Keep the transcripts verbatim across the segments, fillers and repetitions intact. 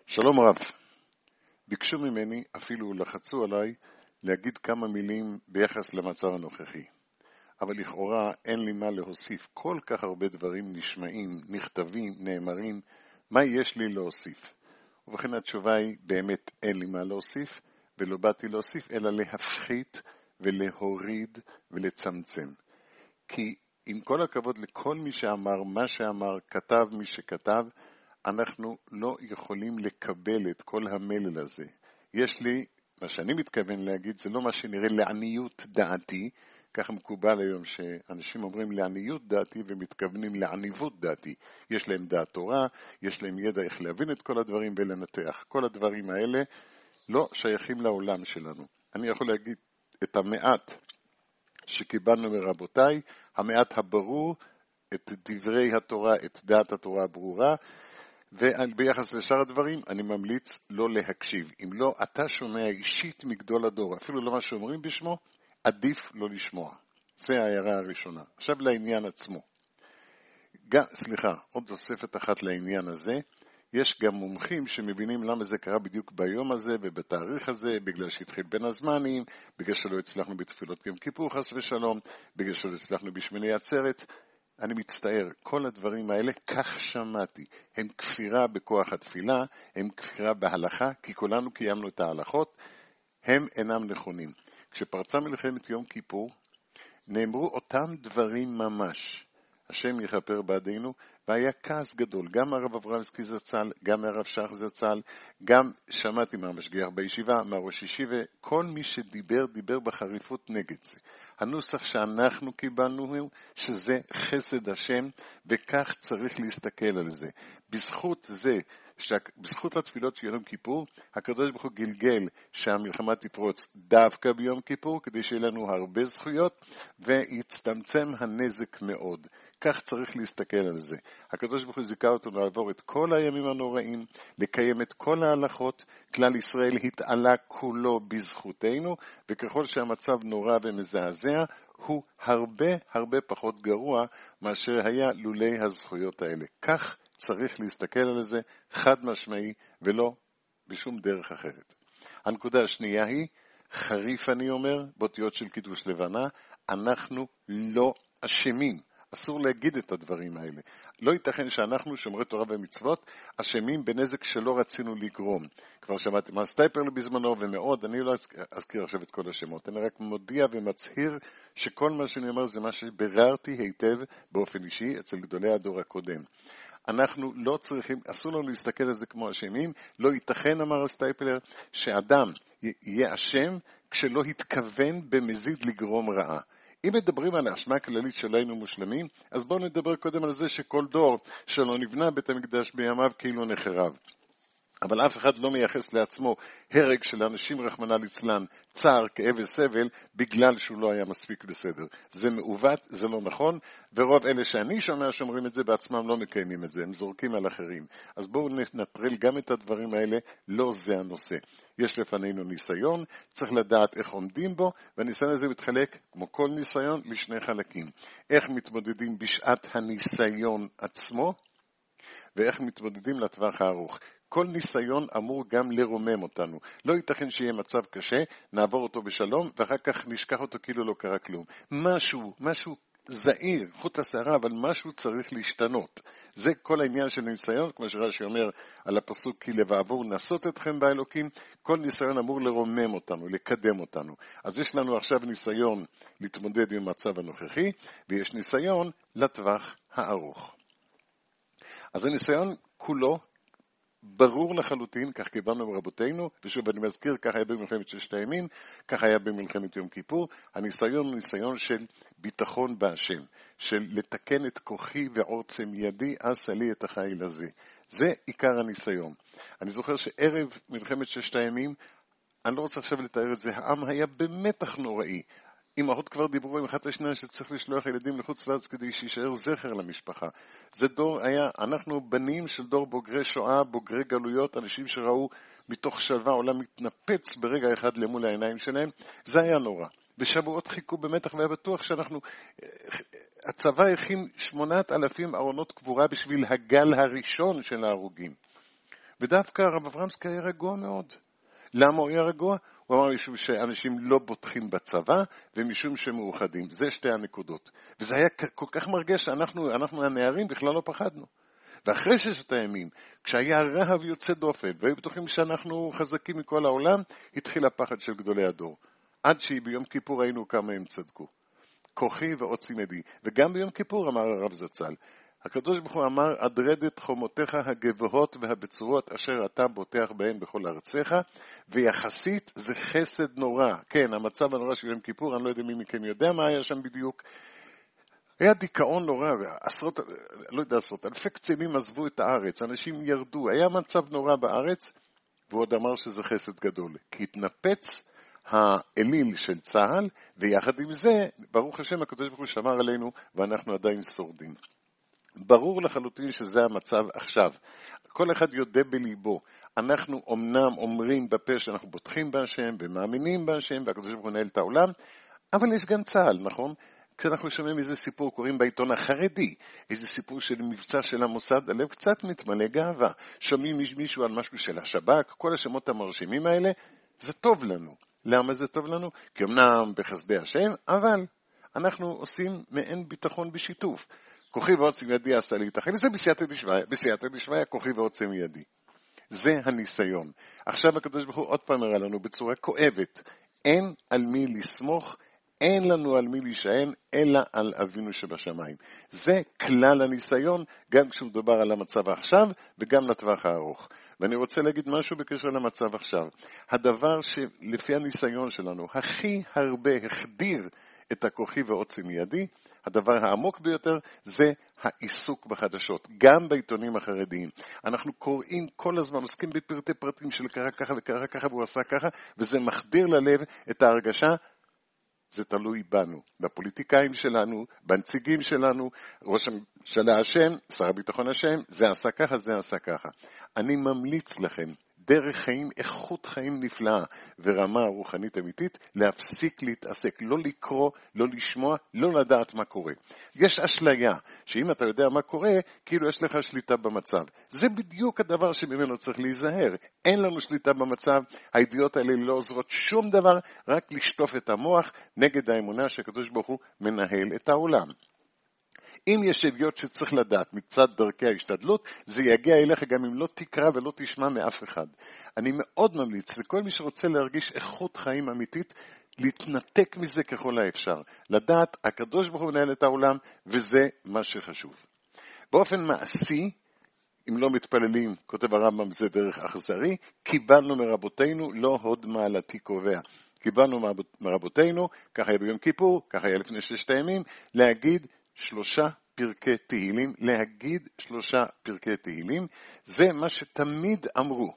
שלום רב, ביקשו ממני, אפילו לחצו עליי, להגיד כמה מילים ביחס למצב הנוכחי. אבל לכאורה אין לי מה להוסיף. כל כך הרבה דברים נשמעים, נכתבים, נאמרים, מה יש לי להוסיף? ובכן התשובה היא, באמת אין לי מה להוסיף, ולא באתי להוסיף, אלא להפחית ולהוריד ולצמצם. כי עם כל הכבוד לכל מי שאמר, מה שאמר, כתב מי שכתב, אנחנו לא יכולים לקבל את כל המלל הזה. יש לי, מה שאני מתכוון להגיד, זה לא מה שנראה לעניות דעתי, ככה מקובל היום שאנשים אומרים לעניות דעתי ומתכוונים לעניבות דעתי. יש להם דעת תורה, יש להם ידע איך להבין את כל הדברים ולנתח. כל הדברים האלה לא שייכים לעולם שלנו. אני יכול להגיד את המעט שקיבלנו מרבותיי, המעט הברור, את דברי התורה, את דעת התורה הברורה, וביחס לשאר הדברים אני ממליץ לא להקשיב. אם לא, אתה שומע אישית מגדול הדור, אפילו לא מה שאומרים בשמו, עדיף לא לשמוע. זה ההערה הראשונה. עכשיו לעניין עצמו. גם, סליחה, עוד תוספת אחת לעניין הזה. יש גם מומחים שמבינים למה זה קרה בדיוק ביום הזה ובתאריך הזה, בגלל שהתחיל בין הזמנים, בגלל שלא הצלחנו בתפילות יום כיפור חס ושלום, בגלל שלא הצלחנו בשמיני עצרת. אני מצטער, כל הדברים האלה, כך שמעתי, הם כפירה בכוח התפילה, הם כפירה בהלכה, כי כולנו קיימנו את ההלכות, הם אינם נכונים. כשפרצה מלחמת יום כיפור, נאמרו אותם דברים ממש. השם יכפר בעדינו, והיה כעס גדול. גם הרב אברמסקי זצ"ל, גם הרב שך זצ"ל, גם שמעתי מהמשגיח בישיבה, מהראש ישיבה, כל מי שדיבר, דיבר בחריפות נגד זה. הנוסח שאנחנו קיבלנו הוא שזה חסד השם, וכך צריך להסתכל על זה. בזכות זה, בזכות התפילות של יום כיפור, הקדוש ברוך הוא גלגל שהמלחמה תפרוץ דווקא ביום כיפור, כדי שיהיה לנו הרבה זכויות, ויצטמצם הנזק מאוד. כך צריך להסתכל על זה. הקדוש ברוך הוא זיכה אותנו לעבור את כל הימים הנוראים, לקיים את כל ההלכות, כלל ישראל התעלה כולו בזכותנו, וככל שהמצב נורא ומזעזע, הוא הרבה הרבה פחות גרוע מאשר היה לולי הזכויות האלה. כך צריך להסתכל על זה חד משמעי ולא בשום דרך אחרת. הנקודה השנייה היא, חריף אני אומר, באותיות של קידוש לבנה, אנחנו לא אשמים. אסור להגיד את הדברים האלה. לא ייתכן שאנחנו, שומרי תורה ומצוות, אשמים בנזק שלא רצינו לגרום. כבר שמעתי מה סטייפרלי בזמנו ומאוד, אני לא אזכיר עכשיו את כל השמות. אני רק מודיע ומצהיר שכל מה שאני אומר זה מה שבררתי היטב באופן אישי אצל גדולי הדור הקודם. אנחנו לא צריכים, אסור לנו להסתכל על זה כמו אשמים, לא ייתכן, אמר הסטייפלר, שאדם יהיה אשם כשלא התכוון במזיד לגרום רעה. אם מדברים על האשמה הכללית שלנו מושלמים, אז בואו נדבר קודם על זה שכל דור שלא נבנה בית המקדש בימיו כאילו נחרב. אבל אף אחד לא מייחס לעצמו הרג של אנשים רחמנא ליצלן, צער, כאב וסבל, בגלל שהוא לא היה מספיק בסדר. זה מעוות, זה לא נכון, ורוב אלה שאני שומע שאומרים את זה בעצמם לא מקיימים את זה, הם זורקים על אחרים. אז בואו נטרל גם את הדברים האלה, לא זה הנושא. יש לפנינו ניסיון, צריך לדעת איך עומדים בו, והניסיון הזה מתחלק, כמו כל ניסיון, לשני חלקים. איך מתמודדים בשעת הניסיון עצמו, ואיך מתמודדים לטווח הארוך. כל ניסיון אמור גם לרומם אותנו. לא ייתכן שיהיה מצב קשה, נעבור אותו בשלום, ואחר כך נשכח אותו כאילו לא קרה כלום. משהו, משהו זעיר, חוט השערה, אבל משהו צריך להשתנות. זה כל העניין של ניסיון, כמו שרש"י אומר על הפסוק, כי לבעבור נסות אתכם באלוקים, כל ניסיון אמור לרומם אותנו, לקדם אותנו. אז יש לנו עכשיו ניסיון להתמודד עם המצב הנוכחי, ויש ניסיון לטווח הארוך. אז הניסיון כולו ברור לחלוטין, כך קיבלנו מרבותינו, ושוב אני מזכיר, כך היה במלחמת ששת הימים, כך היה במלחמת יום כיפור. הניסיון הוא ניסיון של ביטחון בהשם, של לתקן את כוחי ועוצם ידי, עשה לי את החיל הזה. זה עיקר הניסיון. אני זוכר שערב מלחמת ששת הימים, אני לא רוצה עכשיו לתאר את זה, העם היה במתח נוראי. אמהות כבר דיברו עם אחת השנייה שצריך לשלוח ילדים לחוץ לארץ כדי שישאר זכר למשפחה. זה דור היה, אנחנו בנים של דור בוגרי שואה, בוגרי גלויות, אנשים שראו מתוך שלווה עולם מתנפץ ברגע אחד למול העיניים שלהם. זה היה נורא. בשבועות חיכו במתח והיה בטוח שאנחנו, הצבא הכין שמונת אלפים ארונות קבורה בשביל הגל הראשון של ההרוגים. ודווקא הרב אברמסקי היה רגוע מאוד. למה הוא היה רגוע? הוא אמר משום שאנשים לא בוטחים בצבא, ומשום שמאוחדים. זה שתי הנקודות. וזה היה כל כך מרגש שאנחנו, אנחנו הנערים בכלל לא פחדנו. ואחרי ששת הימים, כשהיה רהב יוצא דופן, והיו בטוחים שאנחנו חזקים מכל העולם, התחיל הפחד של גדולי הדור. עד שביום כיפור ראינו כמה הם צדקו. כוחי ועוצם ידי. וגם ביום כיפור אמר הרב זצ"ל, הקדוש ברוך הוא אמר, אדרד את חומותיך הגבוהות והבצורות אשר אתה בוטח בהן בכל ארציך, ויחסית זה חסד נורא. כן, המצב הנורא של יום כיפור, אני לא יודע מי מכם יודע מה היה שם בדיוק. היה דיכאון נורא, עשרות, לא יודע עשרות, אלפי קצינים עזבו את הארץ, אנשים ירדו, היה מצב נורא בארץ, והוא עוד אמר שזה חסד גדול, כי התנפץ האליל של צה"ל, ויחד עם זה, ברוך השם, הקדוש ברוך הוא שמר עלינו, ואנחנו עדיין שורדים. ברור לחלוטין שזה המצב עכשיו. כל אחד יודע בליבו, אנחנו אמנם אומרים בפה שאנחנו בוטחים בהשם, ומאמינים בהשם, והקדוש ברוך הוא נהל את העולם, אבל יש גם צה"ל, נכון? כשאנחנו שומעים איזה סיפור, קוראים בעיתון החרדי, איזה סיפור של מבצע של המוסד, הלב קצת מתמלא גאווה. שומעים מישהו על משהו של השב"כ, כל השמות המרשימים האלה, זה טוב לנו. למה זה טוב לנו? כי אמנם בחסדי השם, אבל אנחנו עושים מעין ביטחון בשיתוף. כוחי ועוצם ידי עשה לי תחל, זה בסייעתא דשמיא, בסייעתא דשמיא, כוחי ועוצם ידי. זה הניסיון. עכשיו הקדוש ברוך הוא עוד פעם הראה לנו בצורה כואבת, אין על מי לסמוך, אין לנו על מי להישען, אלא על אבינו שבשמיים. זה כלל הניסיון, גם כשמדובר על המצב עכשיו, וגם לטווח הארוך. ואני רוצה להגיד משהו בקשר למצב עכשיו. הדבר שלפי הניסיון שלנו, הכי הרבה החדיר את הכוחי ועוצם ידי, הדבר העמוק ביותר זה העיסוק בחדשות, גם בעיתונים החרדיים. אנחנו קוראים כל הזמן, עוסקים בפרטי פרטים של קרה ככה וקרה ככה והוא עשה ככה, וזה מחדיר ללב את ההרגשה, זה תלוי בנו, בפוליטיקאים שלנו, בנציגים שלנו, ראש הממשלה השם, שר הביטחון השם, זה עשה ככה, זה עשה ככה. אני ממליץ לכם, דרך חיים, איכות חיים נפלאה ורמה רוחנית אמיתית, להפסיק להתעסק, לא לקרוא, לא לשמוע, לא לדעת מה קורה. יש אשליה, שאם אתה יודע מה קורה, כאילו יש לך שליטה במצב. זה בדיוק הדבר שממנו צריך להיזהר. אין לנו שליטה במצב, הידיעות האלה לא עוזרות שום דבר, רק לשטוף את המוח נגד האמונה שהקדוש ברוך הוא מנהל את העולם. אם יש ידיעות שצריך לדעת מצד דרכי ההשתדלות, זה יגיע אליך גם אם לא תקרא ולא תשמע מאף אחד. אני מאוד ממליץ לכל מי שרוצה להרגיש איכות חיים אמיתית, להתנתק מזה ככל האפשר. לדעת, הקדוש ברוך הוא מנהל את העולם, וזה מה שחשוב. באופן מעשי, אם לא מתפללים, כותב הרמב"ם, זה דרך אכזרי, קיבלנו מרבותינו, לא הוד מעלתי קובע. קיבלנו מרבותינו, ככה היה ביום כיפור, ככה היה לפני ששת הימים, להגיד שלושה פרקי תהילים, להגיד שלושה פרקי תהילים, זה מה שתמיד אמרו.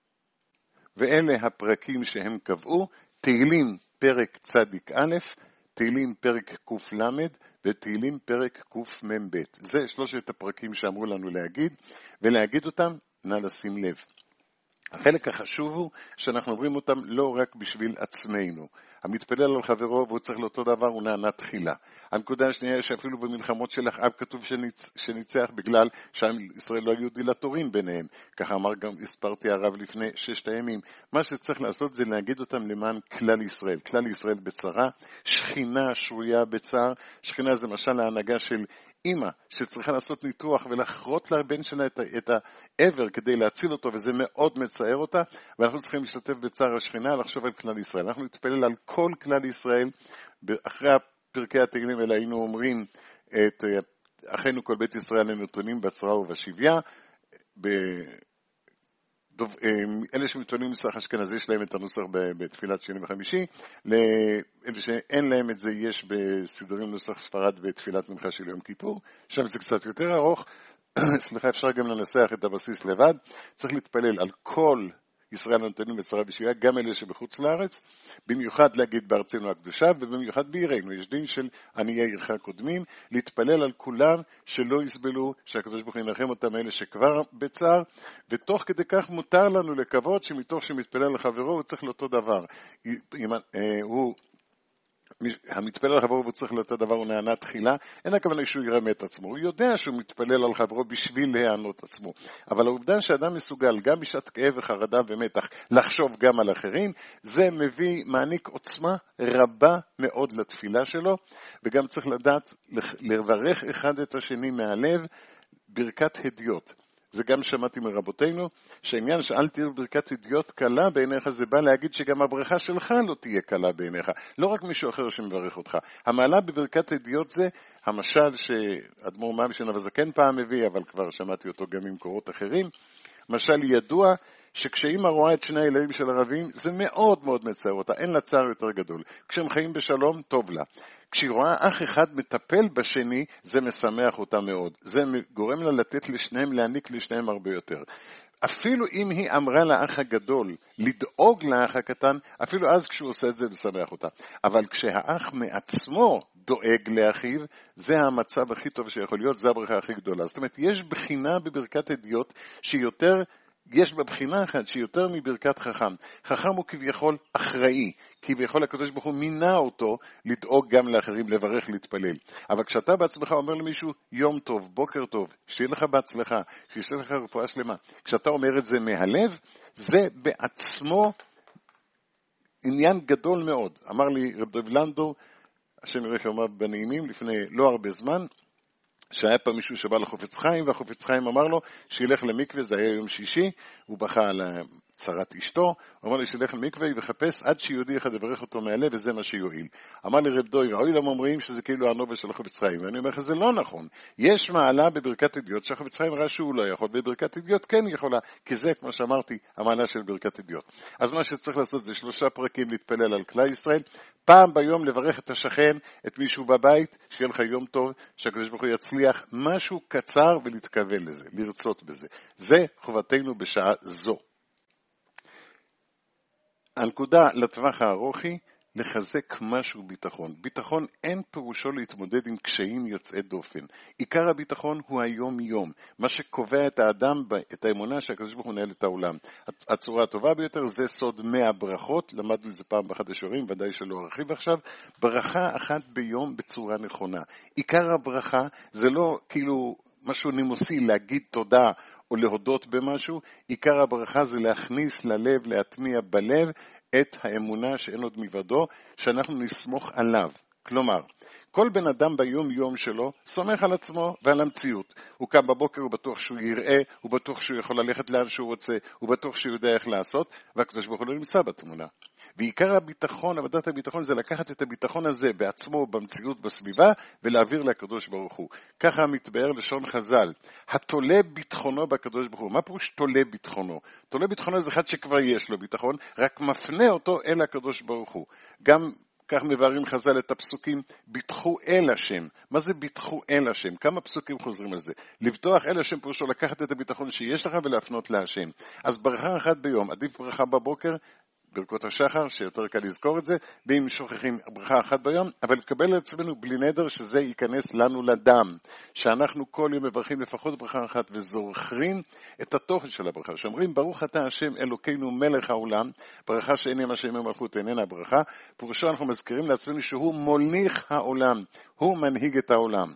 ואלה הפרקים שהם קבעו, תהילים פרק צדיק א', תהילים פרק קוף למד, ותהילים פרק קוף מם ב'. זה שלושת הפרקים שאמרו לנו להגיד, ולהגיד אותם, נא לשים לב. החלק החשוב הוא שאנחנו אומרים אותם לא רק בשביל עצמנו. המתפלל על חברו והוא צריך לאותו דבר, הוא נענה תחילה. הנקודה השנייה היא שאפילו במלחמות של אחאב כתוב שניצ... שניצח בגלל שישראל לא היו דילטורים ביניהם. ככה אמר גם, הספרתי הרב לפני ששת הימים. מה שצריך לעשות זה להגיד אותם למען כלל ישראל. כלל ישראל בצרה, שכינה שרויה בצער. שכינה זה משל ההנהגה של אמא שצריכה לעשות ניתוח ולחרות לבן שלה את, את העבר כדי להציל אותו, וזה מאוד מצער אותה, ואנחנו צריכים להשתתף בצער השכינה, לחשוב על כלל ישראל. אנחנו נתפלל על כל כלל ישראל. אחרי פרקי התהילים האלה היינו אומרים את אחינו כל בית ישראל הם נתונים בצרה ובשביה. אלה שמתפללים נוסח אשכנזי יש להם את הנוסח בתפילת שני וחמישי, לאלה שאין להם את זה יש בסידורים נוסח ספרד בתפילת מנחה של יום כיפור, שם זה קצת יותר ארוך. סליחה, אפשר גם לנסח את הבסיס לבד. צריך להתפלל על כל ישראל הנתונים בצרה ובשביה, גם אלה שבחוץ לארץ, במיוחד להגיד בארצנו הקדושה, ובמיוחד בעירנו. יש דין של עניי עירך קודמים, להתפלל על כולם שלא יסבלו, שהקדוש ברוך הוא ינחם אותם אלה שכבר בצער, ותוך כדי כך מותר לנו לקוות שמתוך שמתפלל לחברו הוא צריך לאותו דבר. הוא המתפלל על חברו והוא צריך לתת דבר הוא נענה תחילה, אין הכוונה שהוא ירמה את עצמו, הוא יודע שהוא מתפלל על חברו בשביל להענות עצמו, אבל העובדה שאדם מסוגל גם בשעת כאב וחרדה ומתח לחשוב גם על אחרים, זה מביא, מעניק עוצמה רבה מאוד לתפילה שלו, וגם צריך לדעת לברך אחד את השני מהלב, ברכת הדיוט. זה גם שמעתי מרבותינו, שהעניין שאל תהיה ברכת הדיוט קלה בעיניך, זה בא להגיד שגם הברכה שלך לא תהיה קלה בעיניך, לא רק מישהו אחר שמברך אותך. המעלה בברכת הדיוט זה המשל שאדמו"ר ממשן הזקן פעם מביא, אבל כבר שמעתי אותו גם ממקורות אחרים, משל ידוע שכשאמא רואה את שני הילדים של ערבים, זה מאוד מאוד מצער אותה, אין לה צער יותר גדול. כשהם חיים בשלום, טוב לה. כשהיא רואה אח אחד מטפל בשני, זה משמח אותה מאוד. זה גורם לה לתת לשניהם, להעניק לשניהם הרבה יותר. אפילו אם היא אמרה לאח הגדול לדאוג לאח הקטן, אפילו אז כשהוא עושה את זה משמח אותה. אבל כשהאח מעצמו דואג לאחיו, זה המצב הכי טוב שיכול להיות, זה הברכה הכי גדולה. זאת אומרת, יש בחינה בברכת הדיוט שיותר יש בבחינה אחת שהיא יותר מברכת חכם. חכם הוא כביכול אחראי, כביכול הקדוש ברוך הוא מינה אותו לדאוג גם לאחרים, לברך, להתפלל. אבל כשאתה בעצמך אומר למישהו יום טוב, בוקר טוב, שיהיה לך בהצלחה, שיהיה לך רפואה שלמה, כשאתה אומר את זה מהלב, זה בעצמו עניין גדול מאוד. אמר לי רב דב לנדו, השם יראה שאומר בנעימים לפני לא הרבה זמן, שהיה פעם מישהו שבא לחופץ חיים, והחופץ חיים אמר לו שילך למקווה, זה היה יום שישי, הוא בכה על צרת אשתו, הוא אמר לי שילך למקווה וחפש עד שיהודי אחד יברך אותו מהלב, וזה מה שיועיל. אמר לי רב דוי, והאוי להם אומרים שזה כאילו הנובל של החופץ חיים, ואני אומר לך, זה לא נכון. יש מעלה בברכת הדיוט, שהחופץ חיים ראה שהוא לא יכול, בברכת הדיוט כן יכולה, כי זה, כמו שאמרתי, המעלה של ברכת הדיוט. אז מה שצריך לעשות זה שלושה פרקים להתפלל על כלל ישראל, פעם ביום לברך את השכן, את מישהו בבית, שיהיה לך יום טוב, שהקדוש ברוך הוא יצליח משהו קצר ולהתכוון לזה, לרצות בזה. זה חובתנו בשעה זו. הנקודה לטווח הארוך היא לחזק משהו ביטחון. ביטחון אין פירושו להתמודד עם קשיים יוצאי דופן. עיקר הביטחון הוא היום יום. מה שקובע את האדם, את האמונה שהקדוש ברוך הוא נהל את העולם. הצורה הטובה ביותר זה סוד מאה ברכות, למדנו את זה פעם באחד השיעורים, ודאי שלא ארחיב עכשיו, ברכה אחת ביום בצורה נכונה. עיקר הברכה זה לא כאילו משהו נימוסי להגיד תודה או להודות במשהו, עיקר הברכה זה להכניס ללב, להטמיע בלב את האמונה שאין עוד מלבדו, שאנחנו נסמוך עליו. כלומר, כל בן אדם ביום יום שלו סומך על עצמו ועל המציאות. הוא קם בבוקר, הוא בטוח שהוא יראה, הוא בטוח שהוא יכול ללכת לאן שהוא רוצה, הוא בטוח שהוא יודע איך לעשות, והקדוש ברוך הוא לא נמצא בתמונה. ועיקר הביטחון, עבודת הביטחון, זה לקחת את הביטחון הזה בעצמו, במציאות, בסביבה, ולהעביר לקדוש ברוך הוא. ככה מתבאר לשון חז"ל. התולה ביטחונו בקדוש ברוך הוא. מה פירוש תולה ביטחונו? תולה ביטחונו זה אחד שכבר יש לו ביטחון, רק מפנה אותו אל הקדוש ברוך הוא. גם כך מבארים חז"ל את הפסוקים, ביטחו אל השם. מה זה ביטחו אל השם? כמה פסוקים חוזרים על זה? לבטוח אל השם פירושו לקחת את הביטחון שיש לך ולהפנות להשם. אז ברכה אחת ביום, עדיף ברכה בבוקר, ברכות השחר, שיותר קל לזכור את זה, ואם שוכחים ברכה אחת ביום, אבל לקבל לעצמנו בלי נדר שזה ייכנס לנו לדם, שאנחנו כל יום מברכים לפחות ברכה אחת וזוכרים את התוכן של הברכה, שאומרים ברוך אתה השם אלוקינו מלך העולם, ברכה שאינם השם המלכות איננה ברכה, פירושו אנחנו מזכירים לעצמנו שהוא מוליך העולם, הוא מנהיג את העולם.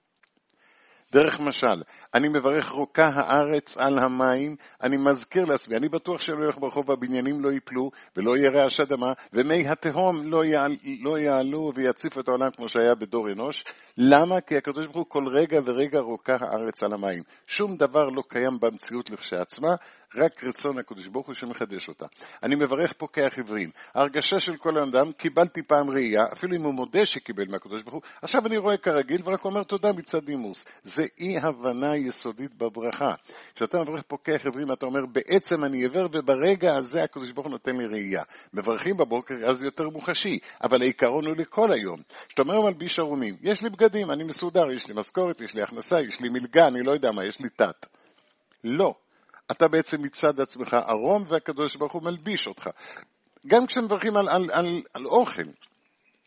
דרך משל, אני מברך רוקה הארץ על המים, אני מזכיר לעצמי, אני בטוח שלא ילך ברחוב והבניינים לא ייפלו, ולא יהיה רעש אדמה, ומי התהום לא, יעל, לא יעלו ויציפו את העולם כמו שהיה בדור אנוש. למה? כי הקדוש ברוך הוא כל רגע ורגע רוקה הארץ על המים. שום דבר לא קיים במציאות לכשעצמה, רק רצון הקדוש ברוך הוא שמחדש אותה. אני מברך פוקח עיוורים. ההרגשה של כל אדם, קיבלתי פעם ראייה, אפילו אם הוא מודה שקיבל מהקדוש ברוך הוא, עכשיו אני רואה כרגיל ורק אומר תודה מצד נימוס. זה אי הבנה יסודית בברכה. כשאתה מברך פוקח עיוורים, אתה אומר בעצם אני עיוור וברגע הזה הקדוש ברוך הוא נותן לי ראייה. מברכים בבוקר, אז יותר מוחשי, אבל העיקרון הוא לכל היום. כשאתה אומר מלביש ערומים, יש לי בגדים, אני מסודר, יש לי משכורת, יש לי הכנסה, יש לי מלגה, אני לא יודע מה, יש לי תת. לא. אתה בעצם מצד עצמך ערום והקדוש ברוך הוא מלביש אותך. גם כשמברכים על, על, על, על אוכל,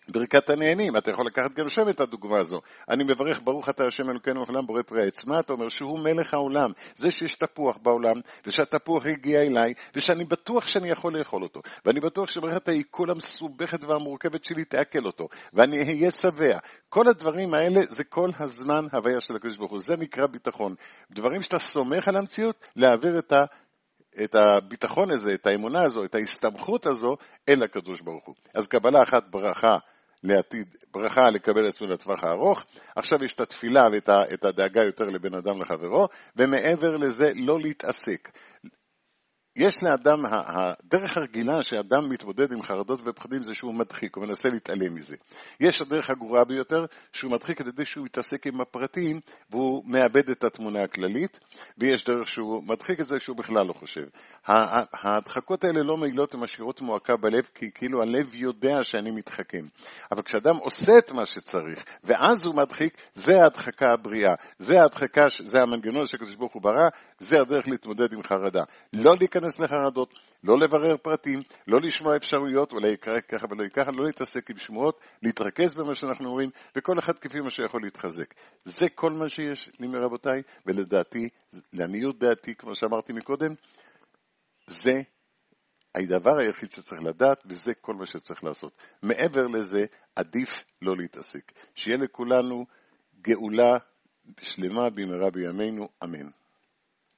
ברכת הנהנים, אתה יכול לקחת גם שם את הדוגמה הזו. אני מברך ברוך אתה השם אלוקינו העולם בורא פרי העץ. מה אתה אומר? שהוא מלך העולם. זה שיש תפוח בעולם, ושהתפוח הגיע אליי, ושאני בטוח שאני יכול לאכול אותו. ואני בטוח שברכת העיכול המסובכת והמורכבת שלי תעכל אותו. ואני אהיה שבע. כל הדברים האלה זה כל הזמן הוויה של הקדוש ברוך הוא. זה נקרא ביטחון. דברים שאתה סומך על המציאות, להעביר את ה... את הביטחון הזה, את האמונה הזו, את ההסתמכות הזו, אל הקדוש ברוך הוא. אז קבלה אחת ברכה לעתיד, ברכה לקבל עצמו לטווח הארוך, עכשיו יש את התפילה ואת ה, את הדאגה יותר לבן אדם לחברו, ומעבר לזה לא להתעסק. יש לאדם, הדרך הרגילה שאדם מתמודד עם חרדות ופחדים זה שהוא מדחיק, הוא מנסה להתעלם מזה. יש הדרך הגרועה ביותר שהוא מדחיק כדי שהוא יתעסק עם הפרטים והוא מאבד את התמונה הכללית, ויש דרך שהוא מדחיק את זה שהוא בכלל לא חושב. ההדחקות האלה לא מעילות ומשאירות מועקה בלב, כי כאילו הלב יודע שאני מתחכם. אבל כשאדם עושה את מה שצריך, ואז הוא מדחיק, זה ההדחקה הבריאה. זה ההדחקה, זה המנגנון שקדוש ברוך הוא ברא, זה הדרך להתמודד עם חרדה. לא להיכנס לחרדות, לא לברר פרטים, לא לשמוע אפשרויות, אולי יקרה ככה ולא יקרה, לא להתעסק עם שמועות, להתרכז במה שאנחנו אומרים, וכל אחד כפי מה שיכול להתחזק. זה כל מה שיש לי מרבותיי, ולדעתי, לעניות דעתי, כמו שאמרתי מקודם, זה הדבר היחיד שצריך לדעת, וזה כל מה שצריך לעשות. מעבר לזה, עדיף לא להתעסק. שיהיה לכולנו גאולה שלמה במהרה בימינו, אמן.